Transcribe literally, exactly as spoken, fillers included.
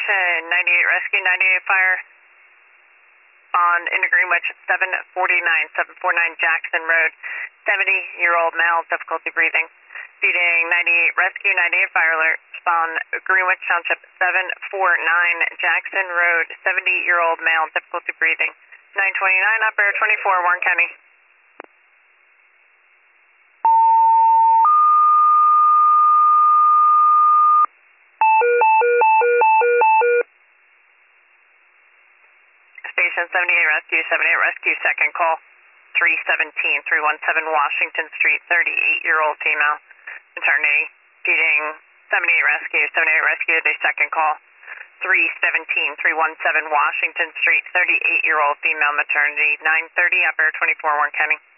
Station ninety-eight Rescue, ninety-eight Fire. On into Greenwich, seven forty-nine, seven forty-nine Jackson Road. seventy-year-old male, difficulty breathing. Feeding ninety-eight Rescue, ninety-eight Fire Alert. On Greenwich Township, seven forty-nine Jackson Road. seventy-year-old male, difficulty breathing. nine twenty-nine, operator twenty-four, Warren County. Station seventy-eight Rescue, seventy-eight Rescue, second call. three seventeen, three seventeen Washington Street, thirty-eight-year-old female. Maternity, feeding seventy-eight Rescue, seventy-eight Rescue, the second call. three seventeen, three seventeen Washington Street, thirty-eight-year-old female maternity, nine thirty, operator twenty-four, Warren County.